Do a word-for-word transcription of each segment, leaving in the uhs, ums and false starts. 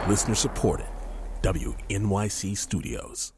Listener supported. W N Y C Studios.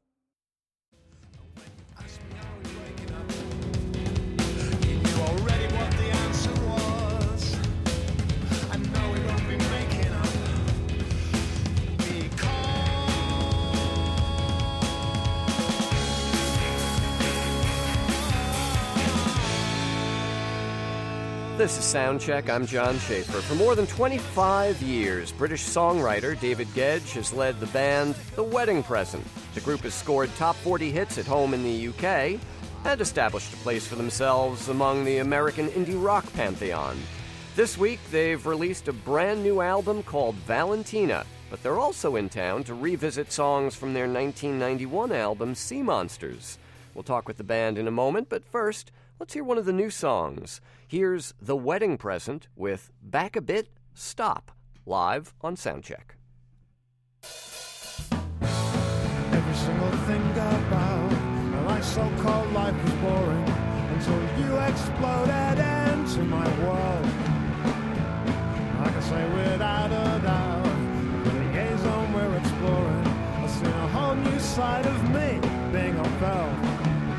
This is Soundcheck. I'm John Schaefer. For more than twenty-five years, British songwriter David Gedge has led the band The Wedding Present. The group has scored top forty hits at home in the U K and established a place for themselves among the American indie rock pantheon. This week, they've released a brand new album called Valentina, but they're also in town to revisit songs from their nineteen ninety-one album Sea Monsters. We'll talk with the band in a moment, but first, let's hear one of the new songs. Here's The Wedding Present with Back a Bit, Stop, live on Soundcheck. Every single thing about my so-called life was boring until you exploded into my world. I can say without a doubt, the liaison we're exploring, I've seen a whole new side of me being upheld.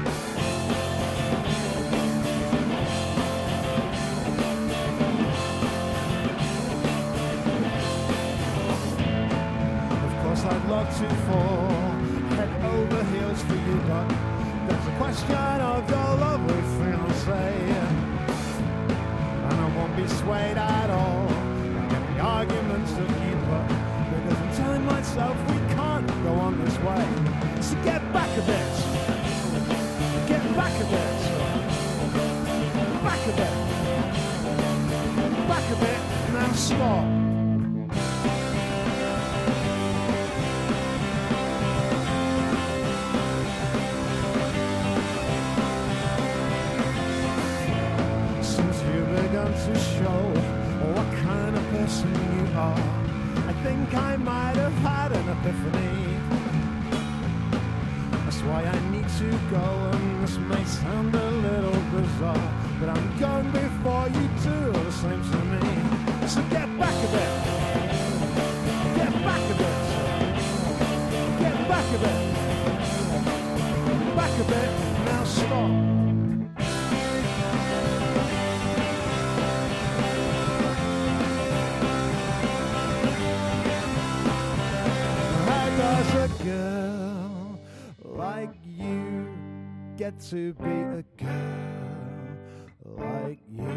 I'd love to fall head over heels for you, but there's a question of your lovely fiancé, and I won't be swayed at all by the arguments of you, but because I'm telling myself we can't go on this way. So get back a bit, get back a bit, back a bit, back a bit, now stop. To show what kind of person you are, I think I might have had an epiphany. That's why I need to go, and this may sound a little bizarre, but I'm going before you do the same to me. So get back a bit, get back a bit, get back a bit, back a bit, now stop. Does a girl like you get to be a girl like you?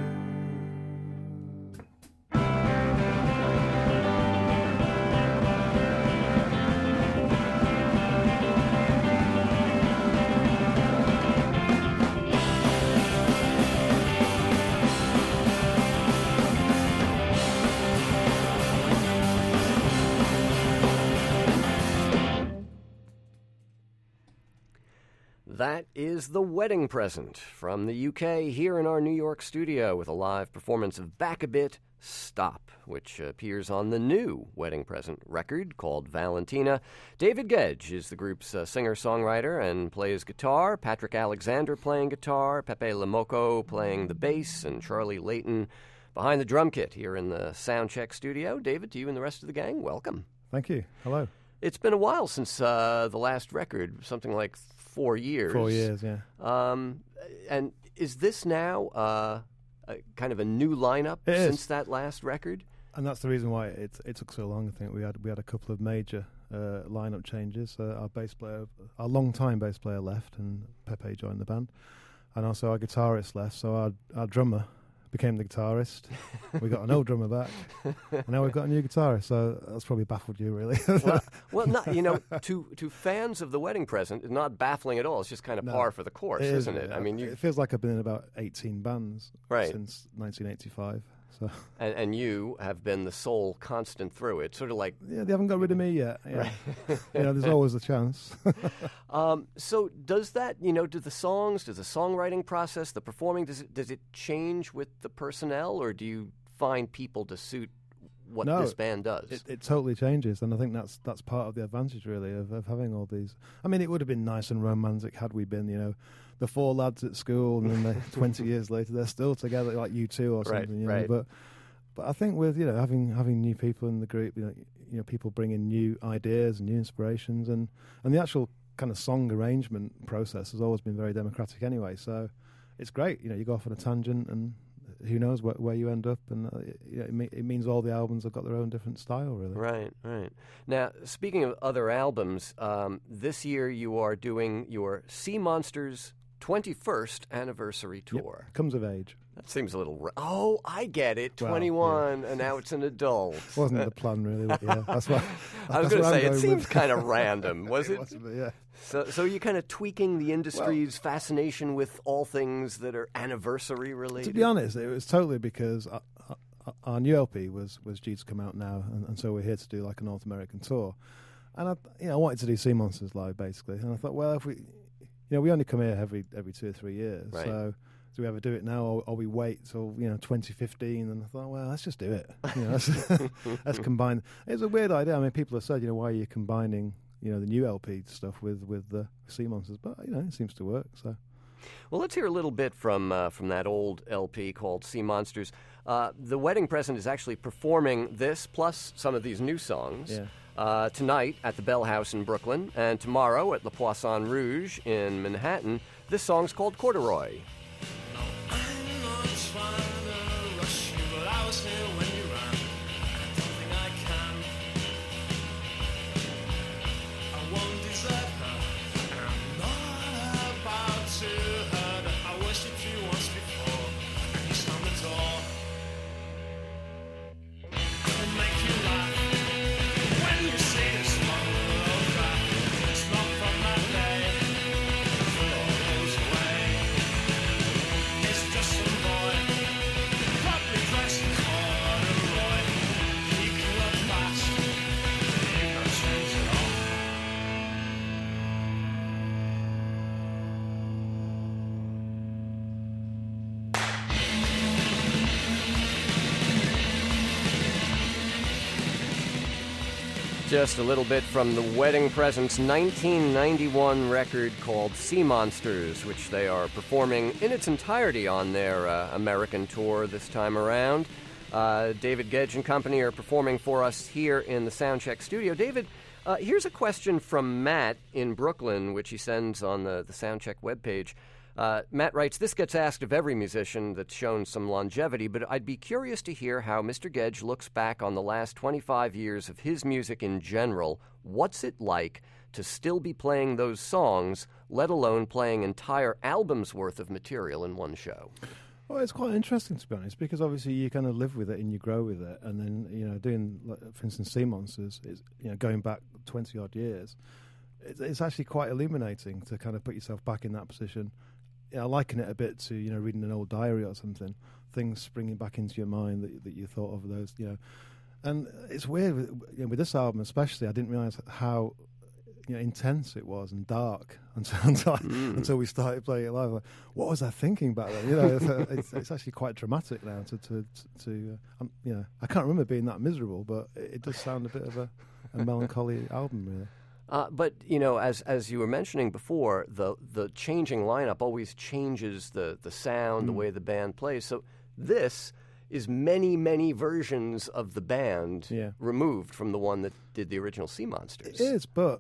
That is The Wedding Present from the U K here in our New York studio with a live performance of Back a Bit, Stop, which appears on the new Wedding Present record called Valentina. David Gedge is the group's uh, singer-songwriter and plays guitar, Patrick Alexander playing guitar, Pepe Lamoco playing the bass, and Charlie Layton behind the drum kit here in the Soundcheck studio. David, to you and the rest of the gang, welcome. Thank you. Hello. It's been a while since uh, the last record, something like four years. Four years, yeah. Um, and is this now uh, a, kind of a new lineup it since is. that last record? And that's the reason why it it took so long. I think we had we had a couple of major uh, lineup changes. Uh, our bass player, our long-time bass player left, and Pepe joined the band, and also our guitarist left. So our our drummer became the guitarist. We got an old drummer back, and now we've got a new guitarist. So that's probably baffled you, really. well, well, not you know, to to fans of The Wedding Present, it's not baffling at all. It's just kind of No, par for the course, it isn't is, it? yeah. I mean, you it feels like I've been in about eighteen bands Right. since nineteen eighty-five. So and, and you have been the sole constant through it, sort of like yeah, they haven't got rid of me yet. Yeah, Right. you know, there's always a chance. Um, so does that, you know, do the songs, does the songwriting process, the performing, does it does it change with the personnel, or do you find people to suit what No, this band does? It, it totally changes, and I think that's that's part of the advantage, really, of, of having all these. I mean, it would have been nice and romantic had we been, you know, the four lads at school, and then they, twenty years later they're still together, like you two or something. Right, you know? right. But but I think with you know having having new people in the group, you know, you know people bringing new ideas and new inspirations, and, and the actual kind of song arrangement process has always been very democratic anyway. So it's great. You know, you go off on a tangent, and who knows where, where you end up, and uh, it, you know, it, me- it means all the albums have got their own different style, really. Right, right. Now, speaking of other albums, um, this year you are doing your Sea Monsters twenty-first anniversary tour. Yep. Comes of age. That seems a little... Ra- oh, I get it. Well, twenty-one, yeah. and now it's an adult. Wasn't the plan, really. But yeah, that's what I was going to say, it seems with. kind of random, was it? It was a bit, yeah. So, so you're kind of tweaking the industry's well, fascination with all things that are anniversary related? To be honest, it was totally because our, our new L P was, was due to come out now, and, and so we're here to do like a North American tour. And I, you know, I wanted to do Sea Monsters live, basically. And I thought, well, if we, you know, we only come here every every two or three years, right. so do we ever do it now, or, or we wait till you know twenty fifteen? And I thought, well, let's just do it. You know, let's, let's combine. It's a weird idea. I mean, people have said, you know, why are you combining, you know, the new L P stuff with with the Sea Monsters? But you know, it seems to work. So, well, let's hear a little bit from uh, from that old L P called Sea Monsters. Uh, the Wedding Present is actually performing this plus some of these new songs. Yeah. Uh, tonight at the Bell House in Brooklyn, and tomorrow at Le Poisson Rouge in Manhattan. This song's called Corduroy. Just a little bit from the Wedding Present's nineteen ninety-one record called Sea Monsters, which they are performing in its entirety on their uh, American tour this time around. Uh, David Gedge and company are performing for us here in the Soundcheck studio. David, uh, here's a question from Matt in Brooklyn, which he sends on the, the Soundcheck webpage. Uh, Matt writes, this gets asked of every musician that's shown some longevity, but I'd be curious to hear how Mister Gedge looks back on the last twenty-five years of his music in general. What's it like to still be playing those songs, let alone playing entire albums worth of material in one show? Well, it's quite interesting, to be honest, because obviously you kind of live with it and you grow with it. And then, you know, doing, like, for instance, Sea Monsters, is, you know, going back twenty-odd years, it's, it's actually quite illuminating to kind of put yourself back in that position. Yeah, I liken it a bit to, you know, reading an old diary or something, things springing back into your mind that that you thought of those, you know. And it's weird, with, you know, with this album especially, I didn't realise how, you know, intense it was and dark until until, mm. until we started playing it live. Like, what was I thinking back then? You know, it's, it's, it's actually quite dramatic now. To to to, uh, um, you know, I can't remember being that miserable, but it, it does sound a bit of a, a melancholy album, really. Uh, but, you know, as as you were mentioning before, the the changing lineup always changes the, the sound, mm. the way the band plays. So this is many, many versions of the band yeah. removed from the one that did the original Sea Monsters. It is, but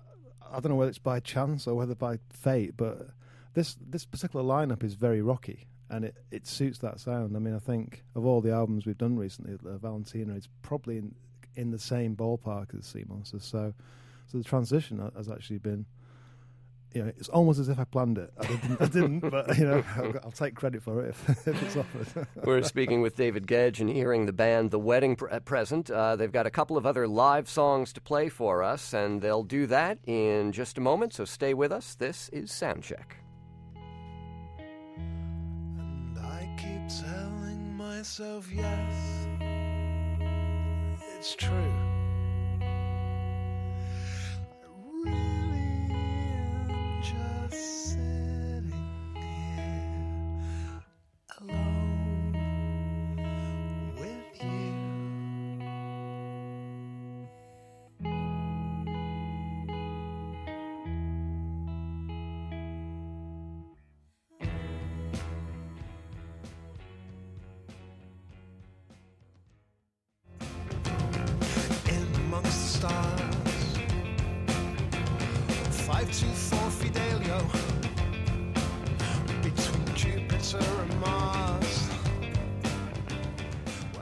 I don't know whether it's by chance or whether by fate, but this this particular lineup is very rocky, and it, it suits that sound. I mean, I think of all the albums we've done recently, uh, Valentina is probably in, in the same ballpark as Sea Monsters, so... So the transition has actually been, you know, it's almost as if I planned it. I didn't, I didn't but, you know, I'll, I'll take credit for it if, if it's offered. We're speaking with David Gedge and hearing the band The Wedding Present. Uh, they've got a couple of other live songs to play for us, and they'll do that in just a moment, so stay with us. This is Soundcheck. And I keep telling myself, yes, it's true. Just sitting here alone with you.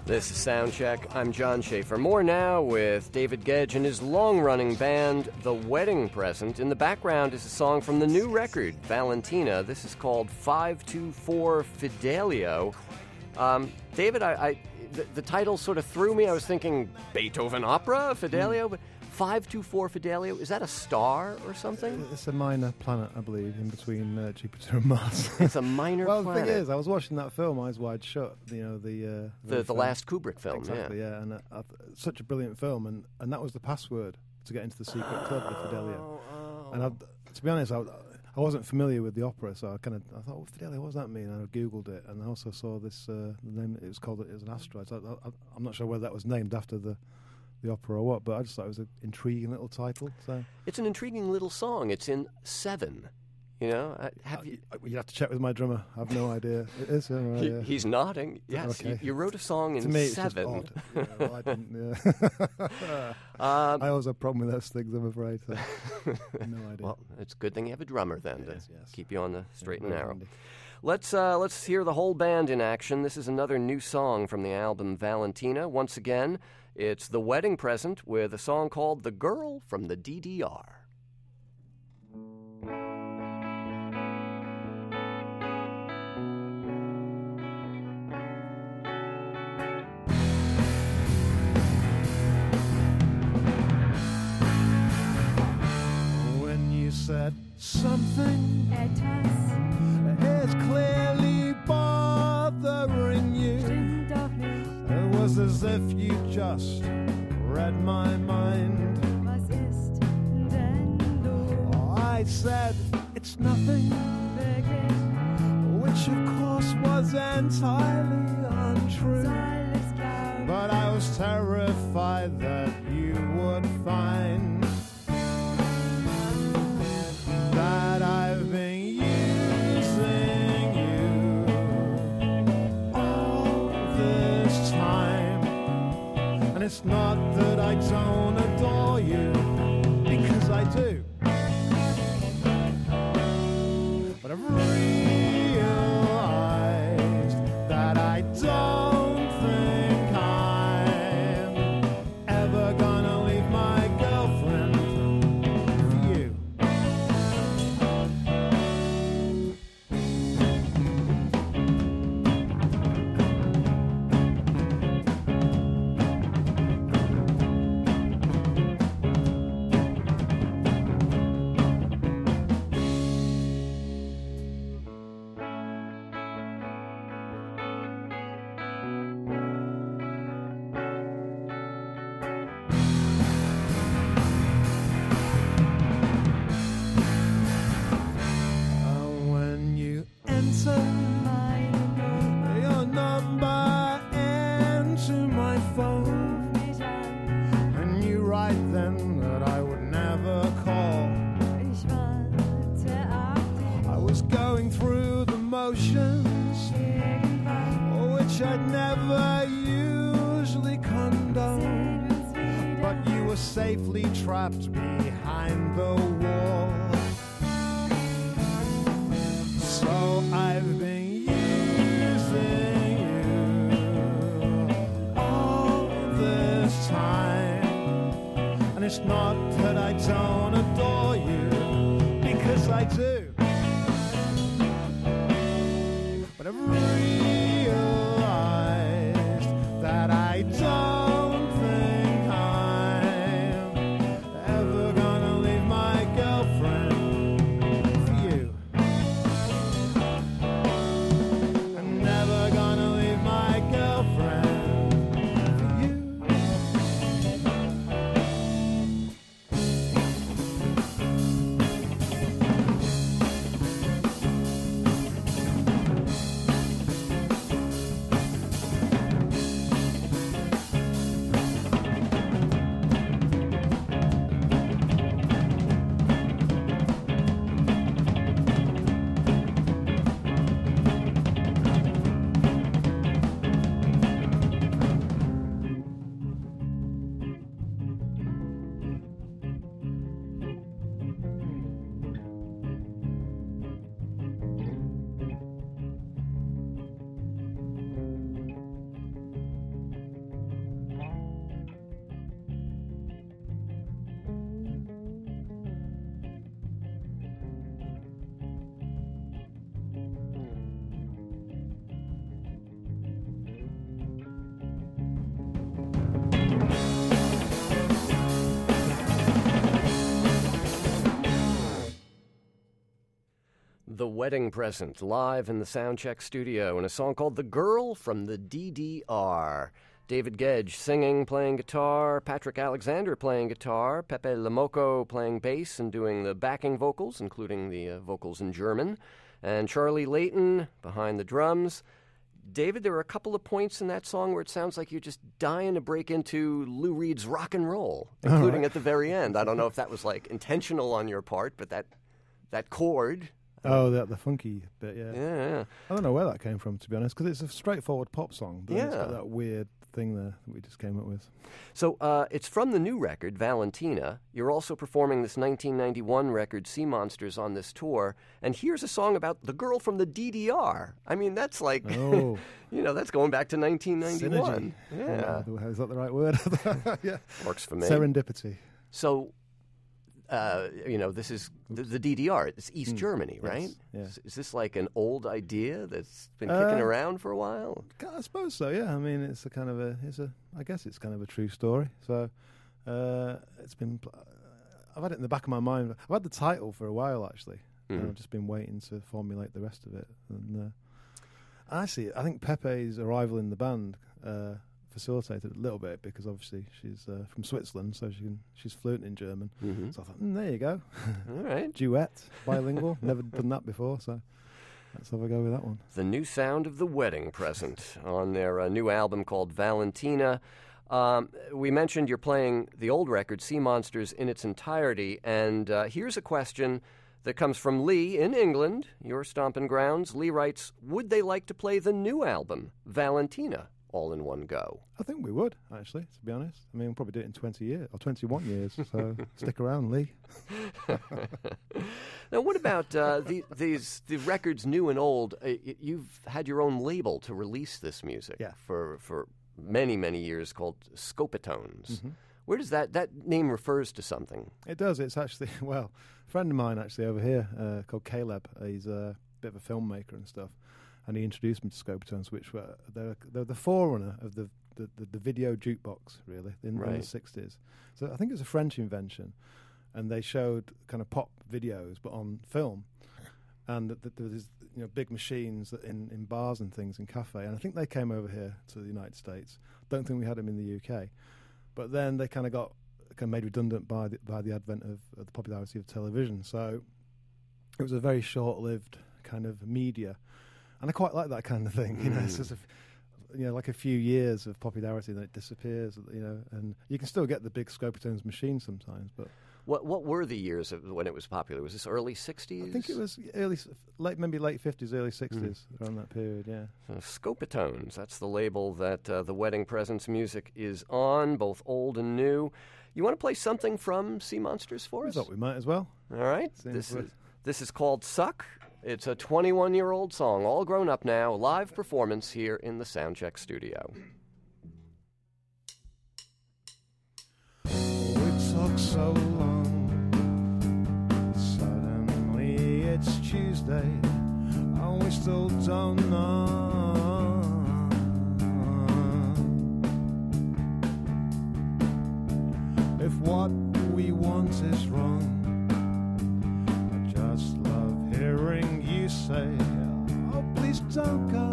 This is Soundcheck. I'm John Schaefer. More now with David Gedge and his long-running band, The Wedding Present. In the background is a song from the new record, Valentina. This is called five two four Fidelio. Um, David, I, I the, the title sort of threw me. I was thinking Beethoven opera, Fidelio, mm. but five two four Fidelio, is that a star or something? It's a minor planet, I believe, in between uh, Jupiter and Mars. It's a minor well, planet. Well, the thing is, I was watching that film, Eyes Wide Shut, you know, the... Uh, the the film. Last Kubrick film, exactly, yeah. yeah, and uh, uh, such a brilliant film, and, and that was the password to get into the secret club of Fidelio. Oh, oh. And I, to be honest, I, I wasn't familiar with the opera, so I kind of I thought, oh, Fidelio, what does that mean? And I googled it, and I also saw this uh, the name. It was called it was an asteroid. So I, I, I'm not sure whether that was named after the the opera or what, but I just thought it was an intriguing little title. So it's an intriguing little song. It's in seven. You know, uh, have you? Uh, you have to check with my drummer. I have no idea. It is. Uh, right, he, yeah. He's nodding. Yes, okay. you, you wrote a song in to me, seven. It's just odd. Yeah, well, I didn't, yeah. um, I always have a problem with those things, I'm afraid. So. No idea. Well, it's a good thing you have a drummer then to is, yes. keep you on the straight yeah, and narrow. handy. Let's uh, let's hear the whole band in action. This is another new song from the album Valentina. Once again, it's The Wedding Present with a song called The Girl from the D D R. When you said something is clearly bothering you, it was as if you just read my mind. I said it's nothing, which of course was entirely untrue, but I was terrified that you would find that I've been using you all this time. And it's not that I don't adore you, because I do, but I've realized that I don't think I'm ever gonna leave my girlfriend for you. Your number into my phone, and you write then that I would never call. I was going through the motions, which I'd never usually condone, but you were safely trapped behind the wall. So I've been using you all this time, and it's not that I don't adore you, because I do, but I've realized that I don't think I'm ever gonna leave my girlfriend for you. Never gonna leave my girlfriend for you. The Wedding Present, live in the Soundcheck studio in a song called The Girl from the D D R. David Gedge singing, playing guitar, Patrick Alexander playing guitar, Pepe Lamoco playing bass and doing the backing vocals, including the uh, vocals in German, and Charlie Layton behind the drums. David, there are a couple of points in that song where it sounds like you're just dying to break into Lou Reed's rock and roll, including right. at the very end. I don't know if that was like intentional on your part, but that that chord. Oh, the, the funky bit, yeah. Yeah. I don't know where that came from, to be honest, because it's a straightforward pop song, but Yeah. it's got that weird thing there that we just came up with. So uh, it's from the new record, Valentina. You're also performing this nineteen ninety-one record, Sea Monsters, on this tour. And here's a song about the girl from the D D R. I mean, that's like, Oh. you know, that's going back to nineteen ninety-one. Synergy. Yeah. Uh, Is that the right word? Yeah. Works for me. Serendipity. So, uh, you know, this is the, the D D R. It's East Mm, Germany, yes, right? yeah. Is, is this like an old idea that's been Uh, kicking around for a while? I suppose so. Yeah. I mean, it's a kind of a. It's a. I guess it's kind of a true story. So, uh, it's been. pl- I've had it in the back of my mind. I've had the title for a while actually. And Mhm. I've just been waiting to formulate the rest of it. And uh, actually, I think Pepe's arrival in the band uh, facilitated a little bit because obviously she's uh, from Switzerland, so she can. She's fluent in German. Mm-hmm. So I thought, mm, there you go, All right. duet, bilingual. Never done that before, so let's have a go with that one. The new sound of The Wedding Present on their uh, new album called Valentina. Um, we mentioned you're playing the old record, Sea Monsters, in its entirety, and uh, here's a question that comes from Lee in England, your stomping grounds. Lee writes, would they like to play the new album, Valentina, all in one go? I think we would actually, to be honest. I mean, we'll probably do it in twenty years or twenty-one years. So stick around, Lee. Now, what about uh, the, these the records, new and old? Uh, y- you've had your own label to release this music Yeah. for for many many years called Scopitones. Mhm. Where does that that name refers to something? It does. It's actually, well, a friend of mine actually over here uh, called Caleb. He's a bit of a filmmaker and stuff, and he introduced me to Scopitones, which were they're, they're the forerunner of the the, the, the video jukebox, really, in, in Right. the sixties. So I think it was a French invention, and they showed kind of pop videos but on film, and that, that there was you know big machines that in, in bars and things in cafe, and I think they came over here to the United States. Don't think we had them in the U K. But then they kind of got kind of made redundant by the, by the advent of, of the popularity of television. So it was a very short-lived kind of media, and I quite like that kind of thing. You know, it's just a, f- you know like a few years of popularity, then it disappears. You know, and you can still get the big Scopitones machine sometimes, but What what were the years of when it was popular? Was this early sixties? I think it was early, s- late maybe late fifties, early sixties, around that period. Yeah. Uh, Scopitones, that's the label that uh, the Wedding Presents music is on, both old and new. You want to play something from Sea Monsters for I us? thought we might as well. All right. Seems This good. is, this is called Suck. It's a twenty-one-year-old song, all grown up now, live performance here in the Soundcheck studio. It took so long. Suddenly it's Tuesday, and we still don't know if what we want is wrong. I just love hearing you say, oh, please don't go.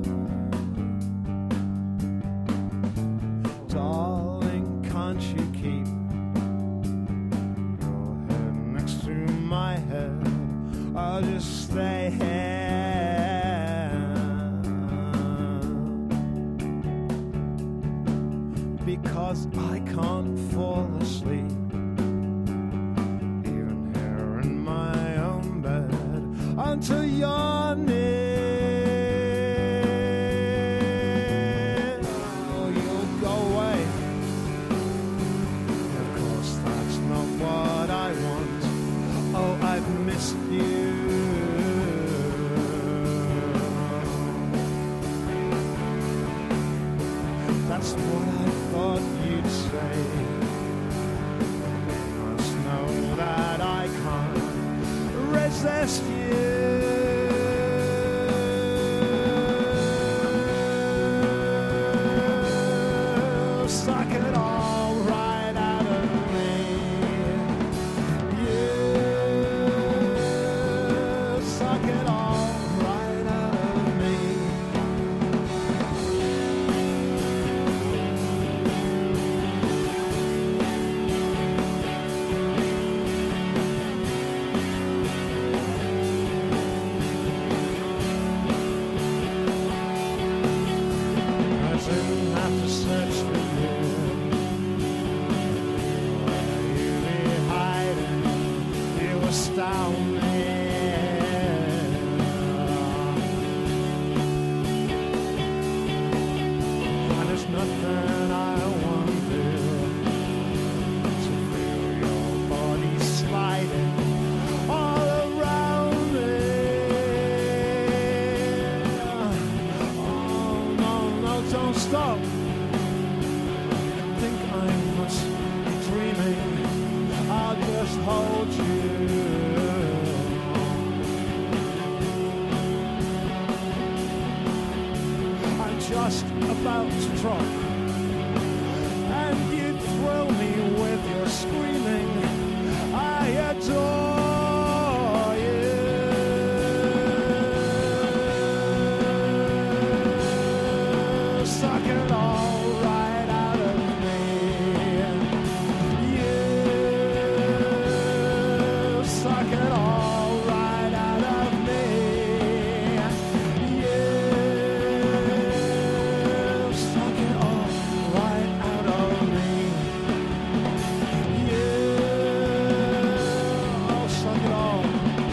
Darling, can't you keep your head next to my head? I'll just stay here, because I can't fall asleep, even here in my own bed, until you're near. Oh, you'll go away. Of course, that's not what I want. Oh, I've missed you. That's what I thought you'd say. You must know that I can't resist you. Suck it all right out of me. You suck it nothing I won't do to feel your body sliding all around me. Oh, no, no, don't stop. Think I must be dreaming. I'll just hold you. I'm just about to drop, and you thrill me with your screaming. I adore you. Suck it all right out of me. You suck it all right out of me. You suck it all right out of me. You oh, suck it all.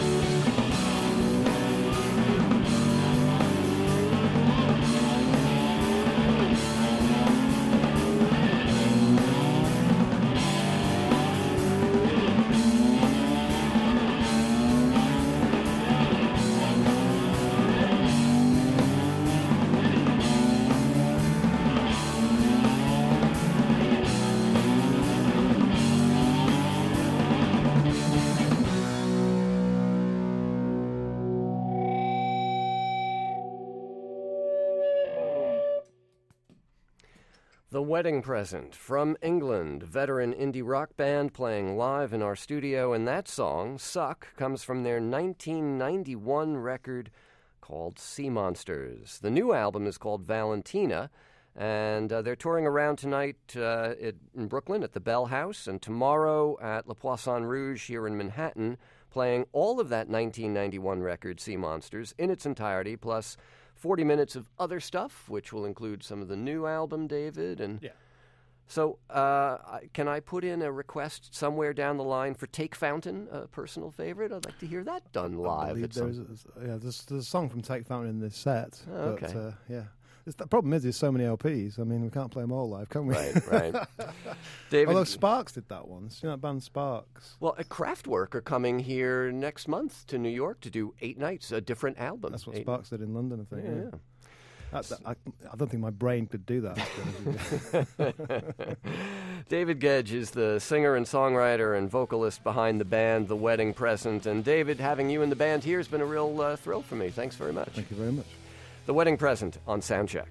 The Wedding Present from England, veteran indie rock band playing live in our studio, and that song, Suck, comes from their nineteen ninety-one record called Sea Monsters. The new album is called Valentina, and uh, they're touring around tonight uh, at, in Brooklyn at the Bell House, and tomorrow at Le Poisson Rouge here in Manhattan, playing all of that nineteen ninety-one record, Sea Monsters, in its entirety, plus forty minutes of other stuff, which will include some of the new album, David. And Yeah. so uh, can I put in a request somewhere down the line for Take Fountain, a personal favorite? I'd like to hear that done I live. believe At some... there's, a, yeah, there's, there's a song from Take Fountain in this set. Oh, but, okay. uh, yeah. It's, the problem is there's so many L Ps. I mean, we can't play them all live, can we? Right, right. David, Although Sparks did that once. You know that band Sparks? well, a Kraftwerk are coming here next month to New York to do eight nights, a different album. That's what Eight- Sparks did in London, I think. Yeah, Yeah. yeah. That, that, I, I don't think my brain could do that. to be honest with you. David Gedge is the singer and songwriter and vocalist behind the band The Wedding Present. And David, having you in the band here has been a real uh, thrill for me. Thanks very much. Thank you very much. The Wedding Present on Soundcheck.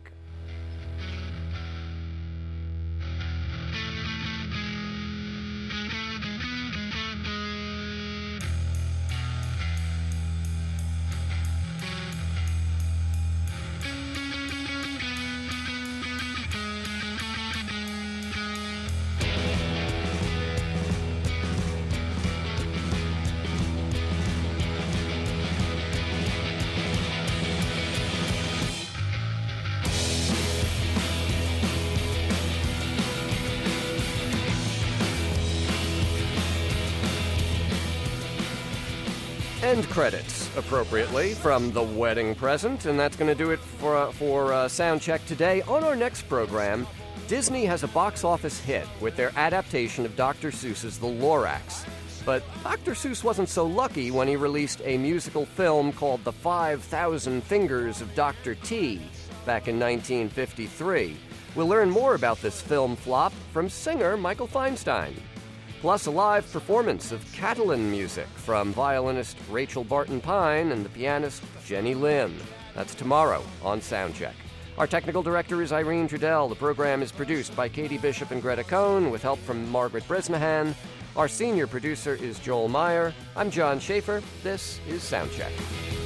End credits, appropriately, from The Wedding Present, and that's going to do it for uh, for uh, Soundcheck today. On our next program, Disney has a box office hit with their adaptation of Doctor Seuss's The Lorax. But Doctor Seuss wasn't so lucky when he released a musical film called The Five Thousand Fingers of Doctor T back in nineteen fifty-three. We'll learn more about this film flop from singer Michael Feinstein. Plus a live performance of Catalan music from violinist Rachel Barton Pine and the pianist Jenny Lim. That's tomorrow on Soundcheck. Our technical director is Irene Trudell. The program is produced by Katie Bishop and Greta Cohn with help from Margaret Bresnahan. Our senior producer is Joel Meyer. I'm John Schaefer. This is Soundcheck.